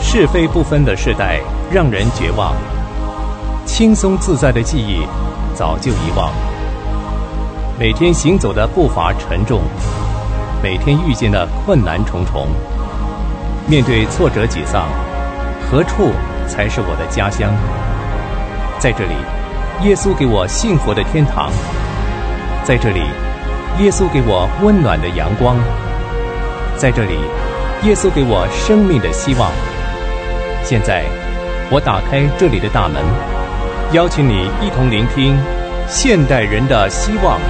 是非不分的时代让人绝望，轻松自在的记忆早就遗忘。每天行走的步伐沉重，每天遇见的困难重重。面对挫折沮丧，何处才是我的家乡？在这里，耶稣给我幸福的天堂。在这里，耶稣给我温暖的阳光。在这里，耶稣给我生命的希望。现在，我打开这里的大门，邀请你一同聆听现代人的希望。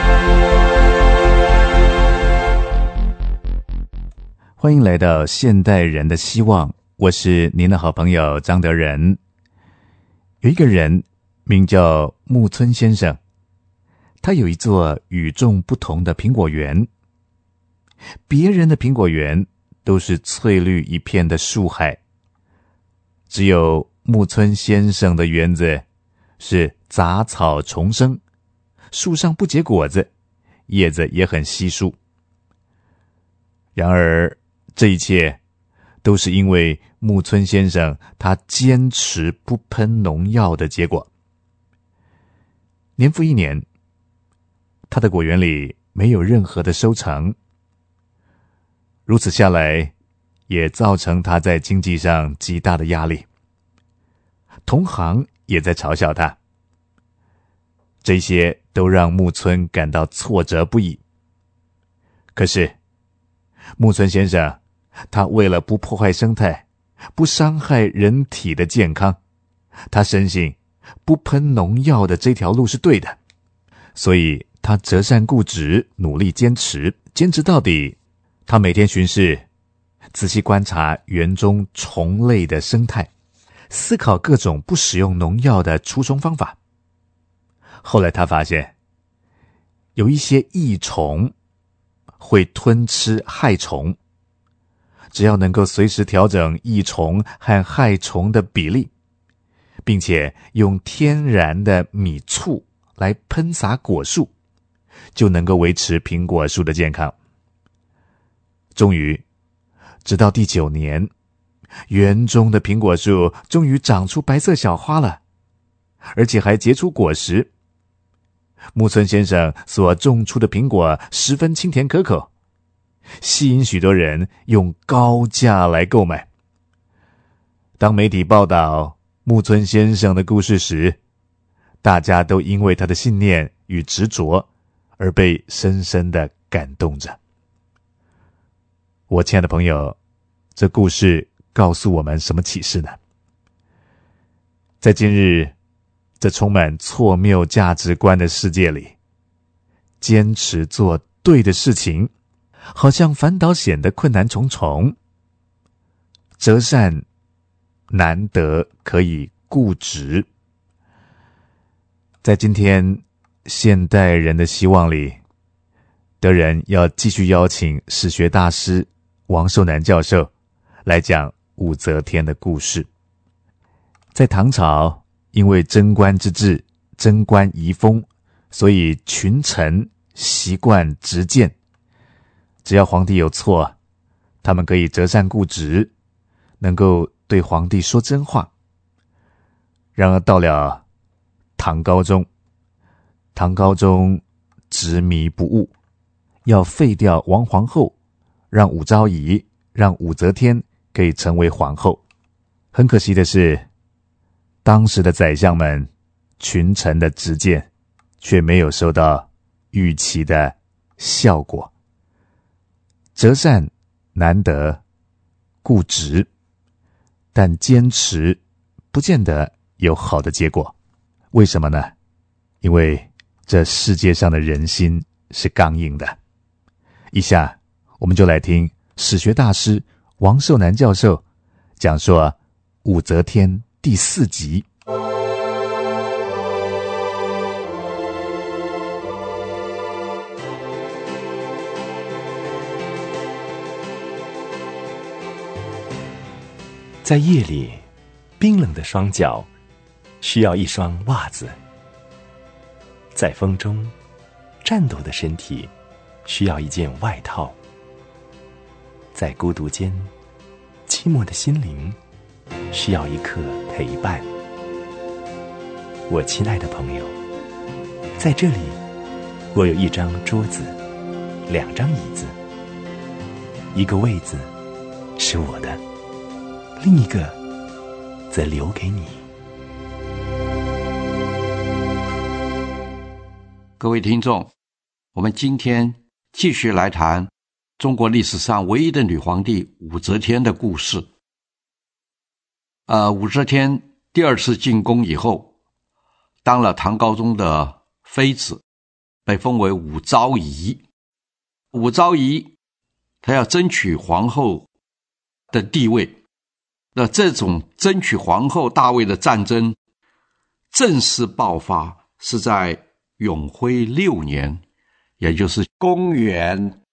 欢迎来到现代人的希望，我是您的好朋友张德仁。有一个人名叫木村先生，他有一座与众不同的苹果园。别人的苹果园都是翠绿一片的树海，只有木村先生的园子是杂草丛生，树上不结果子，叶子也很稀疏。然而这一切都是因为木村先生他坚持不喷农药的结果。年复一年，他的果园里没有任何的收成，如此下来也造成他在经济上极大的压力，同行也在嘲笑他，这些都让木村感到挫折不已。可是木村先生他为了不破坏生态，不伤害人体的健康，他深信不喷农药的这条路是对的，所以他择善固执，努力坚持到底。他每天巡视，仔细观察园中虫类的生态，思考各种不使用农药的除虫方法。后来他发现，有一些益虫会吞吃害虫，只要能够随时调整益虫和害虫的比例，并且用天然的米醋来喷洒果树，就能够维持苹果树的健康。终于，直到第9年，园中的苹果树终于长出白色小花了，而且还结出果实。木村先生所种出的苹果十分清甜可口，吸引许多人用高价来购买。当媒体报道木村先生的故事时，大家都因为他的信念与执着而被深深地感动着。我亲爱的朋友，这故事告诉我们什么启示呢？在今日这充满错谬价值观的世界里，坚持做对的事情，好像反倒显得困难重重。择善难得可以固执。在今天现代人的希望里，德仁要继续邀请史学大师王寿南教授来讲武则天的故事。在唐朝，因为贞观之治，贞观遗风，所以群臣习惯直谏，只要皇帝有错，他们可以择善固执，能够对皇帝说真话。然而到了唐高宗执迷不悟，要废掉王皇后，让武昭仪，让武则天可以成为皇后。很可惜的是，当时的宰相们群臣的直谏却没有收到预期的效果。择善难得固执，但坚持不见得有好的结果。为什么呢？因为这世界上的人心是刚硬的。以下我们就来听史学大师王寿南教授讲说武则天第4集。 在夜里，冰冷的双脚需要一双袜子；在风中，颤抖的身体需要一件外套；在孤独间，寂寞的心灵需要一刻陪伴。我亲爱的朋友，在这里，我有一张桌子，2张椅子，一个位子是我的，另一个则留给你。 各位听众，我们今天继续来谈中国历史上唯一的女皇帝武则天的故事。武则天第2次进宫以后，当了唐高宗的妃子，被封为武昭仪。武昭仪她要争取皇后的地位，那这种争取皇后大位的战争正式爆发是在永徽6年，也就是公元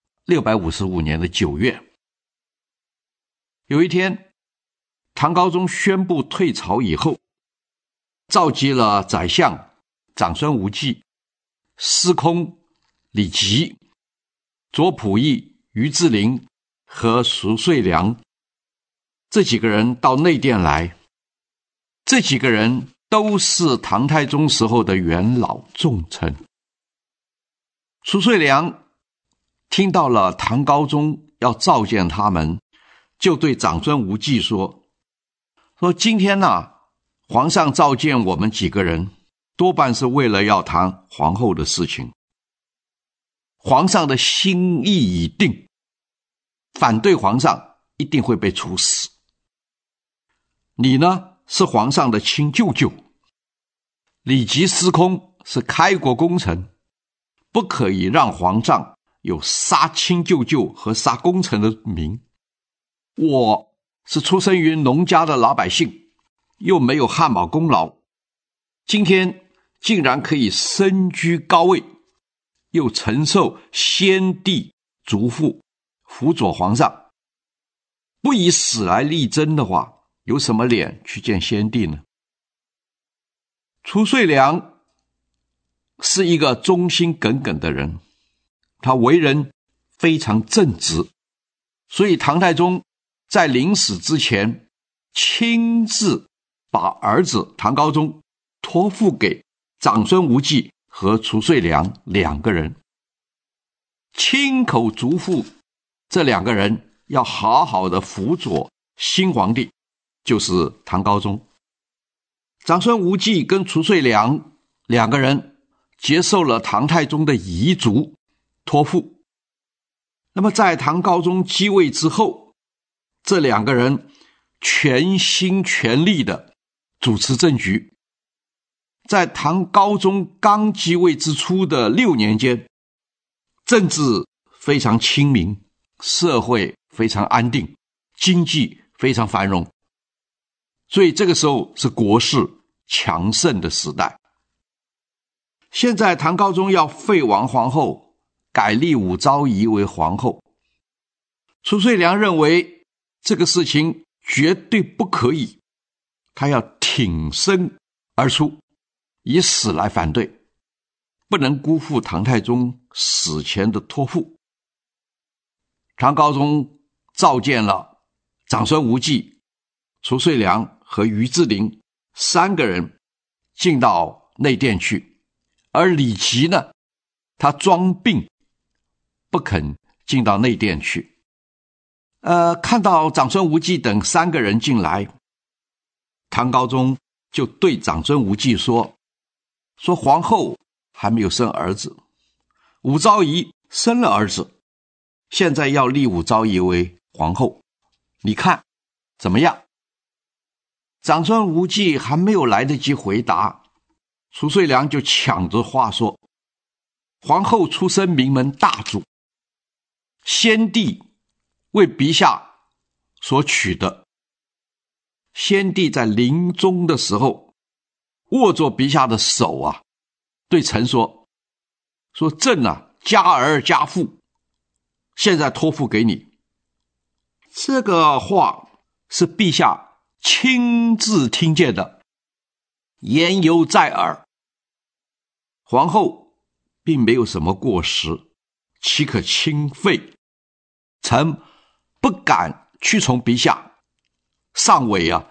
655年的9月。有一天，唐高宗宣布退朝以后，召集了宰相长孙无忌、司空李吉、左仆射于志陵和苏遂良这几个人到内殿来。这几个人都是唐太宗时候的元老重臣。苏遂良听到了唐高宗要召见他们，就对长孙无忌说今天皇上召见我们几个人，多半是为了要谈皇后的事情。皇上的心意已定，反对皇上一定会被处死。你呢，是皇上的亲舅舅，李吉司空是开国功臣，不可以让皇上有杀亲舅舅和杀功臣的名。我是出生于农家的老百姓，又没有汗马功劳，今天竟然可以身居高位，又承受先帝嘱咐，辅佐皇上，不以死来力争的话，有什么脸去见先帝呢？褚遂良是一个忠心耿耿的人，他为人非常正直，所以唐太宗在临死之前亲自把儿子唐高宗托付给长孙无忌和褚遂良2个人，亲口嘱咐这2个人要好好的辅佐新皇帝，就是唐高宗。长孙无忌跟褚遂良2个人接受了唐太宗的遗嘱托付。那么在唐高宗继位之后，这2个人全心全力的主持政局。在唐高宗刚继位之初的6年间，政治非常清明，社会非常安定，经济非常繁荣，所以这个时候是国势强盛的时代。现在唐高宗要废王皇后，改立武昭仪为皇后，褚遂良认为这个事情绝对不可以，他要挺身而出，以死来反对，不能辜负唐太宗死前的托付。唐高宗召见了长孙无忌、褚遂良和于志陵3个人进到内殿去，而李吉呢，他装病不肯进到内殿去。看到长孙无忌等3个人进来，唐高宗就对长孙无忌说皇后还没有生儿子，武昭仪生了儿子，现在要立武昭仪为皇后，你看怎么样？长孙无忌还没有来得及回答，褚遂良就抢着话说，皇后出身名门大族，先帝为陛下所娶的，先帝在临终的时候握着陛下的手对臣说朕家儿家父现在托付给你。这个话是陛下亲自听见的，言犹在耳。皇后并没有什么过失，岂可轻废？臣不敢屈从陛下，上委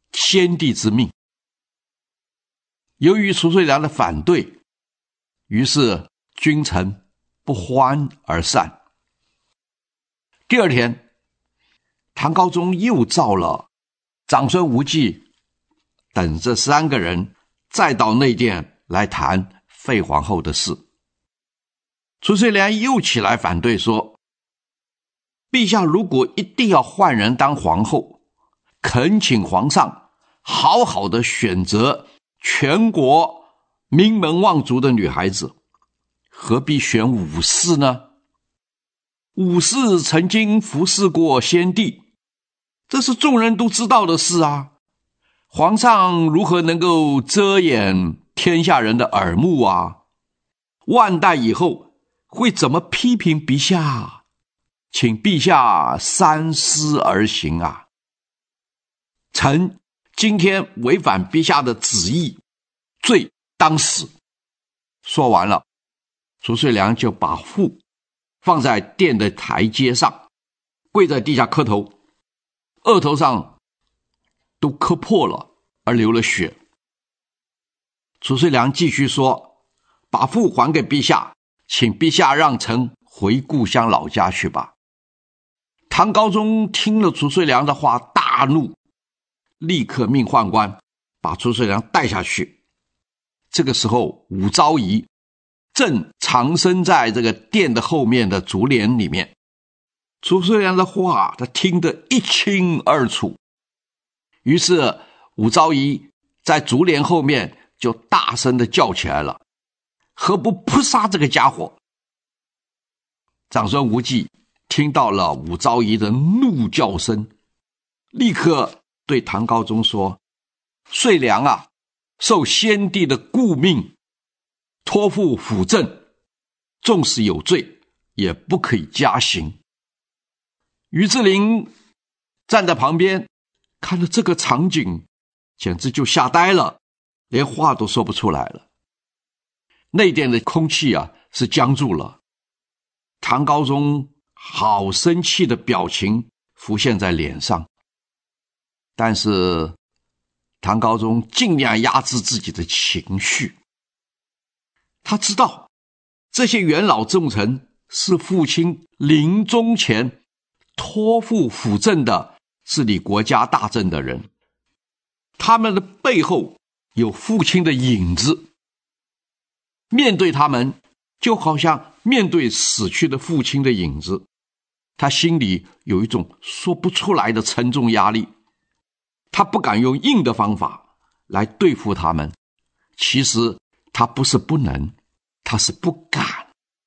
先帝之命。由于褚遂良的反对，于是君臣不欢而散。第二天，唐高宗又召了长孙无忌等这3个人再到内殿来谈废皇后的事。褚遂良又起来反对说，陛下如果一定要换人当皇后，恳请皇上好好的选择全国名门望族的女孩子，何必选武士呢？武士曾经服侍过先帝，这是众人都知道的事啊。皇上如何能够遮掩天下人的耳目啊？万代以后会怎么批评陛下？请陛下三思而行啊！臣今天违反陛下的旨意，罪当死。说完了，褚遂良就把腹放在殿的台阶上，跪在地下磕头，额头上都磕破了，而流了血。褚遂良继续说，把腹还给陛下，请陛下让臣回故乡老家去吧。唐高宗听了褚遂良的话，大怒，立刻命宦官把褚遂良带下去。这个时候，武昭仪正藏身在这个殿的后面的竹帘里面。褚遂良的话他听得一清二楚，于是武昭仪在竹帘后面就大声地叫起来了，何不扑杀这个家伙？长孙无忌听到了武昭仪的怒叫声，立刻对唐高宗说，遂良啊，受先帝的顾命，托付辅政，纵使有罪也不可以加刑。于志林站在旁边看了这个场景，简直就吓呆了，连话都说不出来了。内殿的空气是僵住了，唐高宗好生气的表情浮现在脸上，但是唐高宗尽量压制自己的情绪。他知道这些元老重臣是父亲临终前托付辅政的治理国家大政的人，他们的背后有父亲的影子，面对他们就好像面对死去的父亲的影子，他心里有一种说不出来的沉重压力。他不敢用硬的方法来对付他们，其实他不是不能，他是不敢。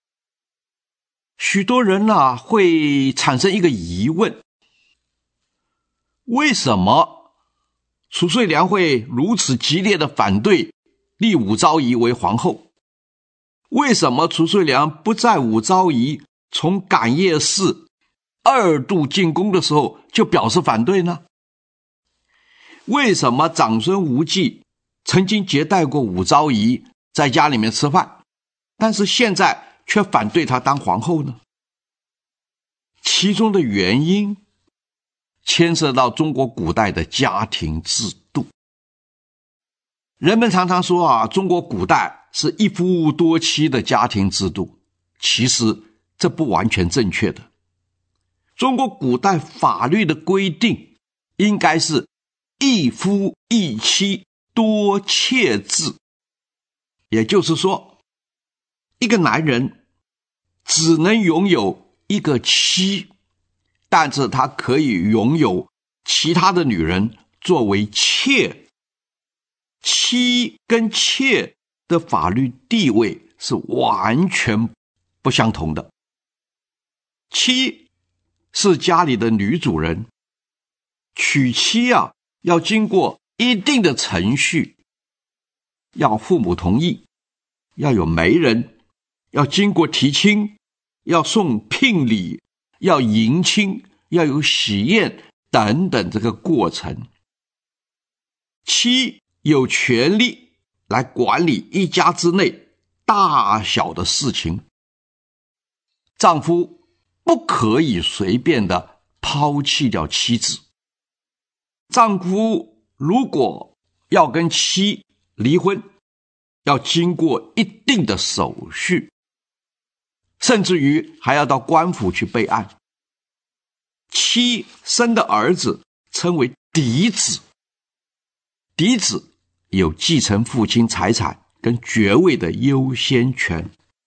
许多人会产生一个疑问，为什么褚遂良会如此激烈的反对立武昭仪为皇后？为什么褚遂良不在武昭仪从感业寺2度进宫的时候就表示反对呢？为什么长孙无忌曾经接待过武昭仪在家里面吃饭，但是现在却反对她当皇后呢？其中的原因牵涉到中国古代的家庭制度。人们常常说中国古代是一夫多妻的家庭制度，其实这不完全正确的。中国古代法律的规定应该是一夫一妻多妾制，也就是说，一个男人只能拥有一个妻，但是他可以拥有其他的女人作为妾。妻跟妾的法律地位是完全不相同的。妻是家里的女主人，娶妻要经过一定的程序，要父母同意，要有媒人，要经过提亲，要送聘礼，要迎亲，要有喜宴等等这个过程。妻有权利来管理一家之内大小的事情，丈夫不可以随便的抛弃掉妻子。丈夫如果要跟妻离婚，要经过一定的手续，甚至于还要到官府去备案。妻生的儿子称为嫡子，嫡子有继承父亲财产跟爵位的优先权。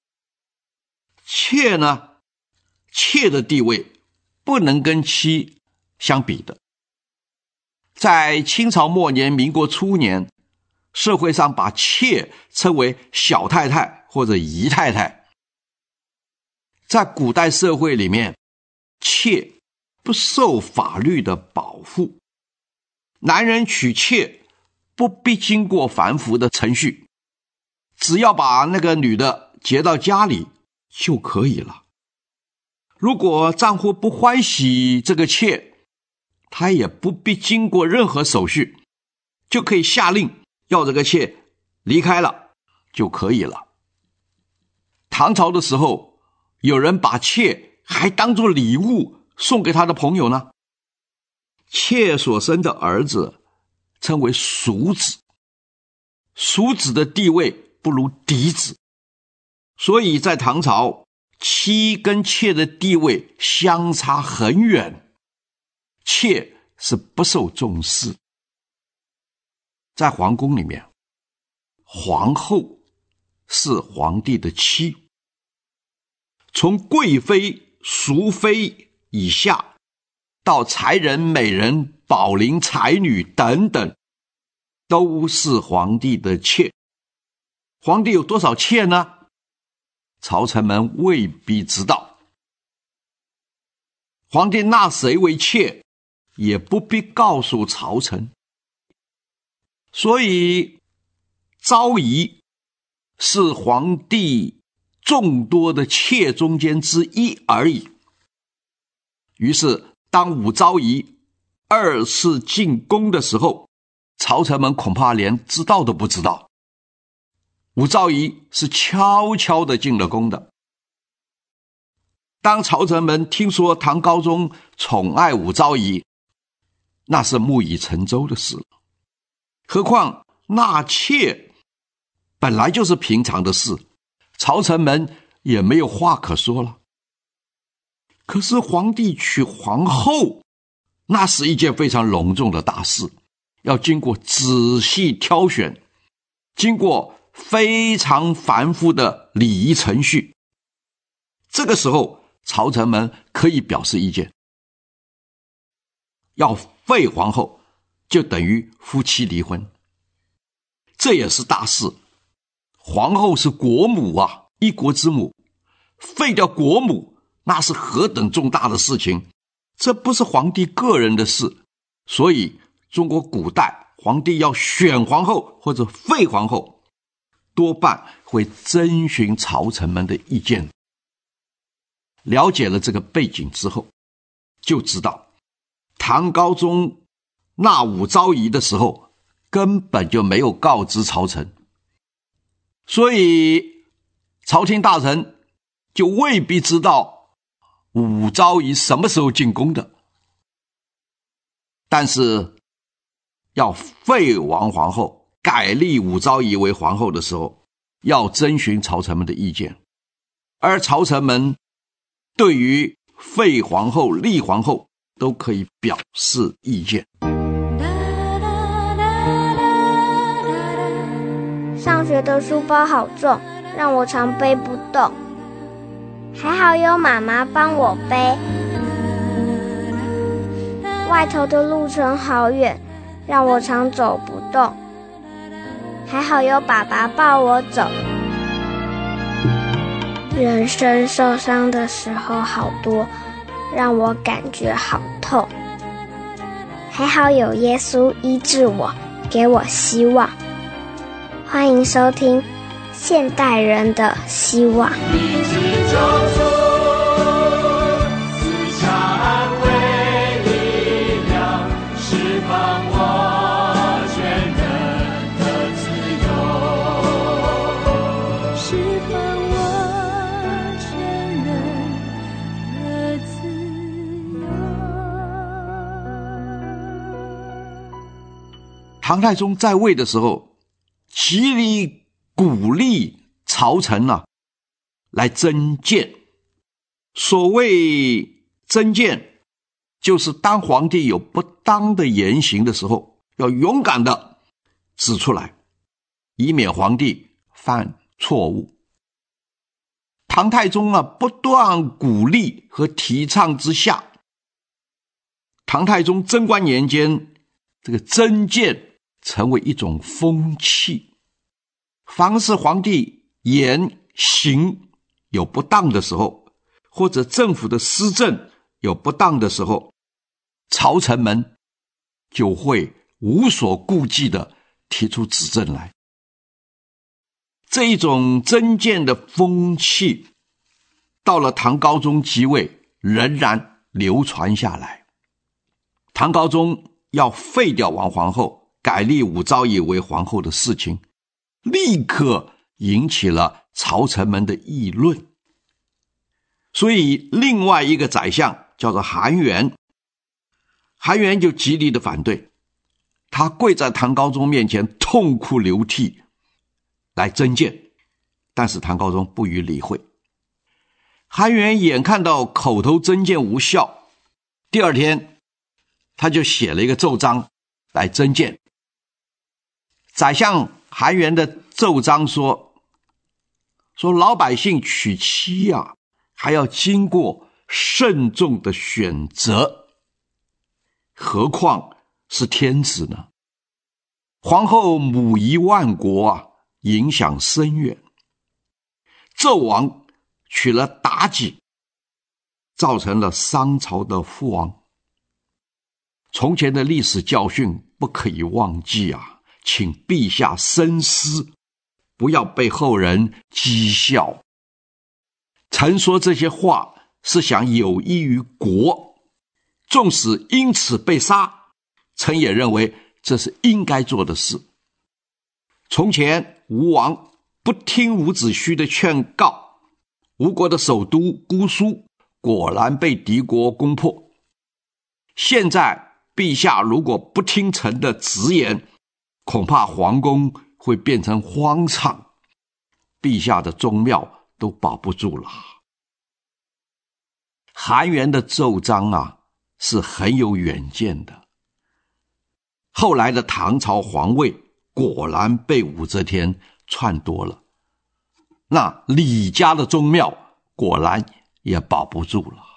妾呢，妾的地位不能跟妻相比的。在清朝末年、民国初年，社会上把妾称为小太太或者姨太太。在古代社会里面，妾不受法律的保护，男人娶妾不必经过繁复的程序，只要把那个女的接到家里就可以了。如果丈夫不欢喜这个妾，他也不必经过任何手续，就可以下令要这个妾离开了就可以了。唐朝的时候，有人把妾还当作礼物送给他的朋友呢。妾所生的儿子称为庶子，庶子的地位不如嫡子，所以在唐朝，妻跟妾的地位相差很远，妾是不受重视。在皇宫里面，皇后是皇帝的妻，从贵妃、淑妃以下到才人、美人、宝龄、才女等等，都是皇帝的妾。皇帝有多少妾呢？朝臣们未必知道。皇帝纳谁为妾，也不必告诉朝臣。所以昭仪是皇帝众多的妾中间之一而已。于是当武昭仪二次进宫的时候，朝臣们恐怕连知道都不知道，武昭仪是悄悄地进了宫的。当朝臣们听说唐高宗宠爱武昭仪，那是木已成舟的事了。何况纳妾本来就是平常的事，朝臣们也没有话可说了。可是皇帝娶皇后，那是一件非常隆重的大事，要经过仔细挑选，经过非常繁复的礼仪程序。这个时候朝臣们可以表示意见。要废皇后，就等于夫妻离婚，这也是大事。皇后是国母啊，一国之母，废掉国母，那是何等重大的事情。这不是皇帝个人的事，所以中国古代皇帝要选皇后或者废皇后，多半会征询朝臣们的意见。了解了这个背景之后，就知道唐高宗纳武昭仪的时候根本就没有告知朝臣，所以朝廷大臣就未必知道武昭仪什么时候进宫的。但是要废王皇后，改立武昭仪为皇后的时候，要征询朝臣们的意见。而朝臣们对于废皇后、立皇后都可以表示意见。 上学的书包好重，让我常背不动，还好有妈妈帮我背。外头的路程好远，让我常走不动，还好有爸爸抱我走。人生受伤的时候好多，让我感觉好痛，还好有耶稣医治我，给我希望。欢迎收听现代人的希望。 唐太宗在位的时候，极力鼓励朝臣来增谏。所谓增谏，就是当皇帝有不当的言行的时候，要勇敢的指出来，以免皇帝犯错误。唐太宗不断鼓励和提倡之下，唐太宗贞观年间，这个增谏成为一种风气。凡是皇帝言行有不当的时候，或者政府的施政有不当的时候，朝臣们就会无所顾忌地提出指正来。这一种增谏的风气，到了唐高宗即位，仍然流传下来。唐高宗要废掉王皇后，改立武昭仪为皇后的事情，立刻引起了朝臣们的议论。所以另外一个宰相叫做韩元，韩元就极力的反对，他跪在唐高宗面前痛哭流涕来增谏，但是唐高宗不予理会。韩元眼看到口头增谏无效，第二天他就写了一个奏章来增谏。宰相韩元的奏章说老百姓娶妻还要经过慎重的选择，何况是天子呢？皇后母仪万国影响深远。纣王娶了妲己，造成了商朝的覆亡。从前的历史教训不可以忘记请陛下深思，不要被后人讥笑。臣说这些话是想有益于国，纵使因此被杀，臣也认为这是应该做的事。从前吴王不听伍子胥的劝告，吴国的首都姑苏果然被敌国攻破。现在陛下如果不听臣的直言，恐怕皇宫会变成荒场，陛下的宗庙都保不住了。韩元的奏章是很有远见的。后来的唐朝皇位果然被武则天篡夺了，那李家的宗庙果然也保不住了。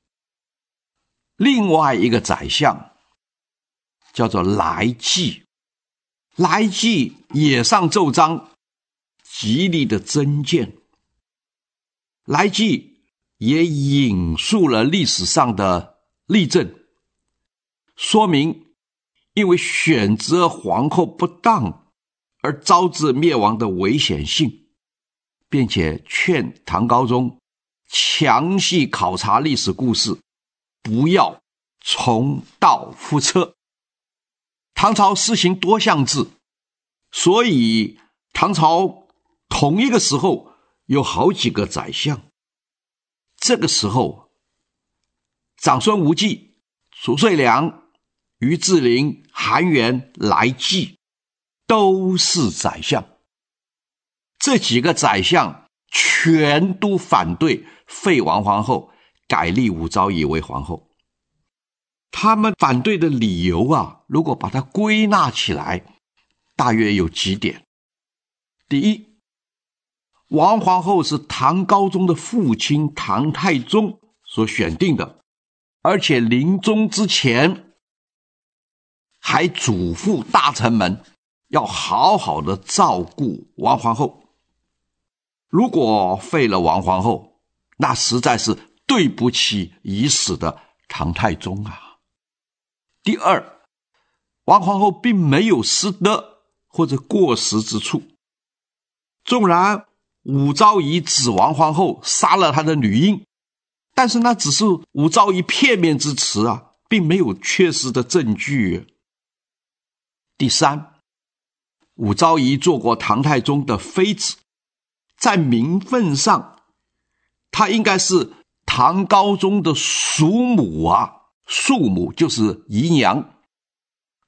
另外一个宰相叫做来济，来济也上奏章，极力的增谏。来济也引述了历史上的例证，说明因为选择皇后不当而招致灭亡的危险性，并且劝唐高宗详细考察历史故事，不要重蹈覆辙。唐朝施行多项制，所以唐朝同一个时候有好几个宰相。这个时候长孙无忌、褚遂良、于志陵、韩元、来济都是宰相。这几个宰相全都反对废王皇后，改立武昭仪为皇后。他们反对的理由如果把它归纳起来，大约有几点。第一，王皇后是唐高宗的父亲唐太宗所选定的，而且临终之前还嘱咐大臣们要好好的照顾王皇后。如果废了王皇后，那实在是对不起已死的唐太宗第二，王皇后并没有失德或者过失之处。纵然武昭仪指王皇后杀了他的女婴，但是那只是武昭仪片面之词并没有确实的证据。第三，武昭仪做过唐太宗的妃子，在名分上她应该是唐高宗的属母属母就是姨娘，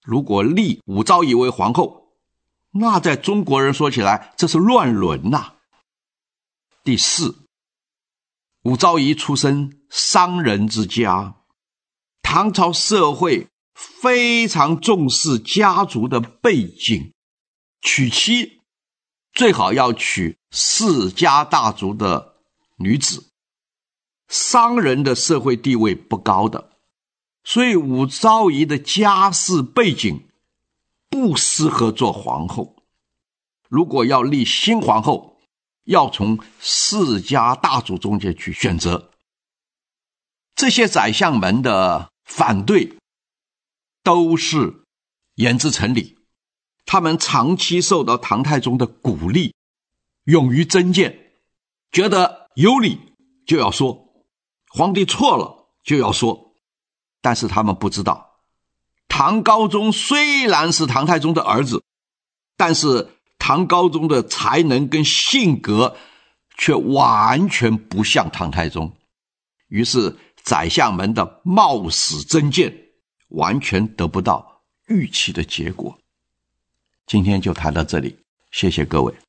如果立武昭仪为皇后，那在中国人说起来，这是乱伦呐。第四，武昭仪出身商人之家，唐朝社会非常重视家族的背景，娶妻最好要娶世家大族的女子，商人的社会地位不高的，所以武昭仪的家世背景不适合做皇后。如果要立新皇后，要从世家大族中间去选择。这些宰相们的反对都是言之成理，他们长期受到唐太宗的鼓励，勇于争辩，觉得有理就要说，皇帝错了就要说。但是他们不知道，唐高宗虽然是唐太宗的儿子，但是唐高宗的才能跟性格却完全不像唐太宗，于是宰相们的冒死争辩完全得不到预期的结果。今天就谈到这里，谢谢各位。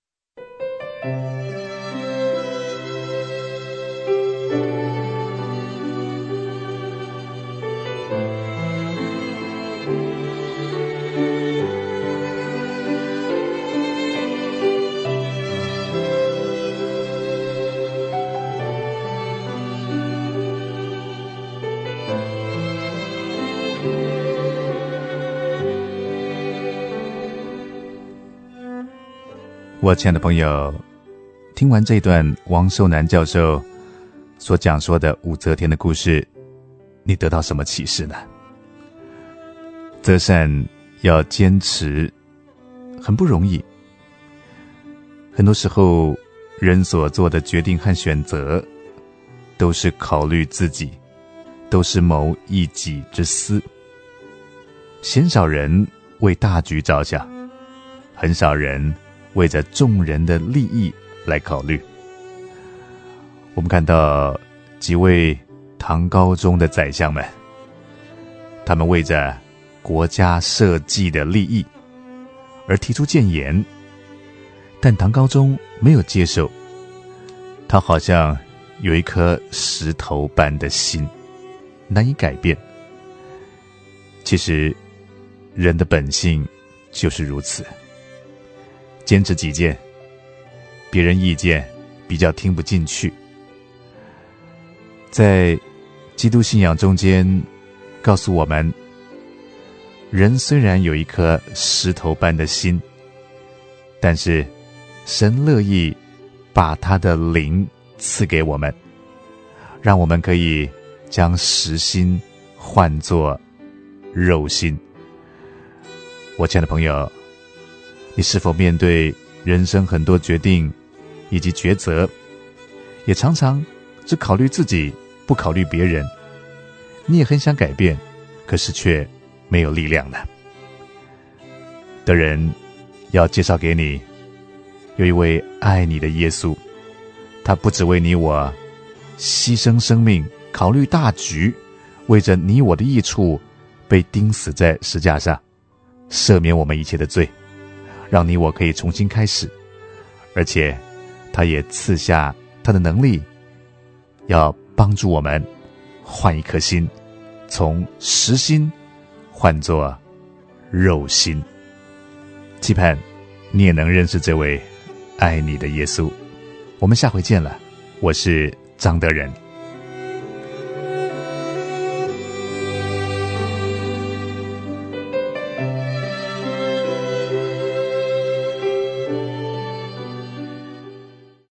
我亲爱的朋友，听完这段王寿南教授所讲说的武则天的故事，你得到什么启示呢？择善要坚持很不容易，很多时候人所做的决定和选择都是考虑自己，都是谋一己之私，鲜少人为大局着想，很少人为着众人的利益来考虑。我们看到几位唐高宗的宰相们，他们为着国家社稷的利益而提出谏言，但唐高宗没有接受，他好像有一颗石头般的心，难以改变。其实人的本性就是如此，坚持己见，别人意见比较听不进去。在基督信仰中间告诉我们，人虽然有一颗石头般的心，但是神乐意把他的灵赐给我们，让我们可以将实心换作肉心。我亲爱的朋友，你是否面对人生很多决定以及抉择，也常常只考虑自己，不考虑别人？你也很想改变，可是却没有力量呢？的人要介绍给你，有一位爱你的耶稣，他不只为你我牺牲生命，考虑大局，为着你我的益处被钉死在十架上，赦免我们一切的罪，让你我可以重新开始。而且他也赐下他的能力，要帮助我们换一颗心，从实心换作肉心。期盼你也能认识这位爱你的耶稣。我们下回见了，我是张德仁。